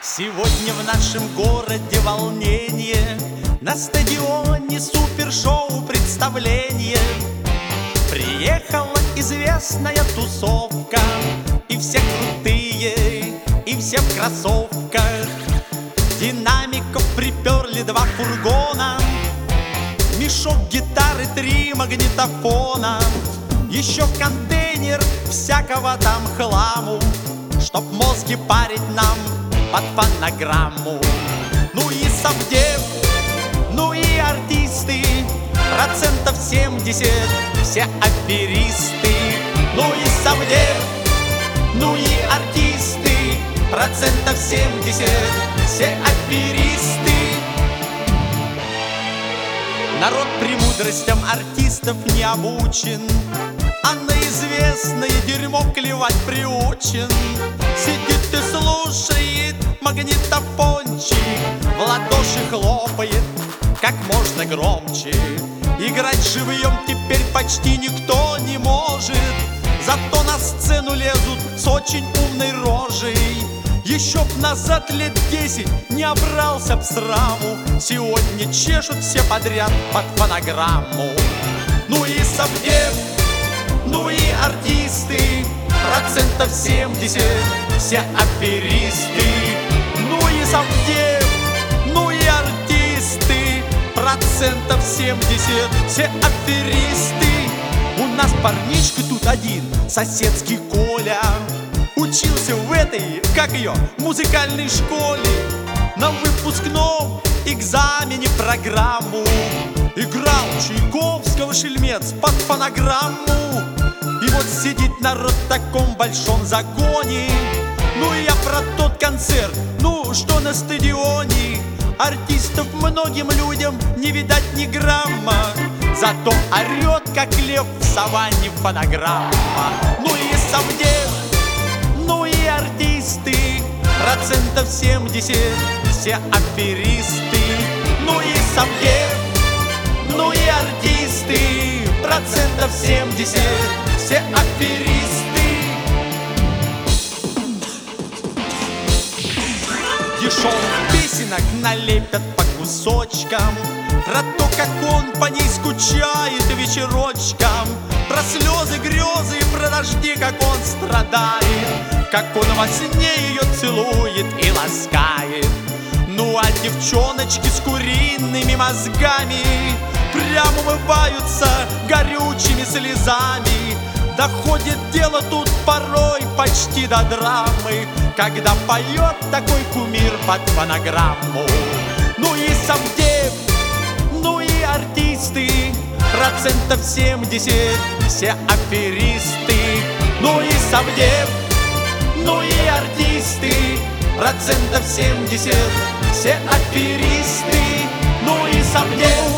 Сегодня в нашем городе волнение, на стадионе супершоу представление. Приехала известная тусовка, и все крутые, и все в кроссовках. Динамиков приперли 2 фургона, мешок гитары, 3 магнитофона. Еще контейнер всякого там хламу, чтоб мозги парить нам под фонограмму. Ну и совдеп, ну и артисты, 70% все аферисты. Ну и совдеп, ну и артисты, 70% все аферисты. Народ премудростям артистов не обучен, а на известное дерьмо клевать приучен. Сидит и слушает магнитофончик, в ладоши хлопает как можно громче. Играть живьем теперь почти никто не может, зато на сцену лезут с очень умной рожей. Еще б назад лет 10 не обрался б сраму, сегодня чешут все подряд под фонограмму. Ну и совдеп, ну и артисты, 70% все аферисты. Ну и совдеп, ну и артисты, 70% все аферисты. У нас парнишка тут один, соседский Коля, учился в этой, как ее, музыкальной школе. На выпускном экзамене программу играл Чайковского шельмец под фонограмму. И вот сидит народ в таком большом загоне. Ну и я про тот концерт, ну что на стадионе. Артистов многим людям не видать ни грамма, зато орет, как лев в саванне фонограмма. Ну и совдеп, ну и артисты, 70% все аферисты. Ну и совдеп, ну и артисты, 70% все аферисты. Дешевых песенок налепят по кусочкам, про то, как он по ней скучает вечерочком, про слезы, грезы и про дожди, как он страдает, как он во сне ее целует и ласкает. Ну а девчоночки с куриными мозгами прямо умываются горючими слезами. Доходит дело тут порой почти до драмы, когда поет такой кумир под фонограмму. Ну и совдеп, ну и артисты, 70% все аферисты. Ну и совдеп, ну и артисты, 70% все аферисты. Ну и совдеп.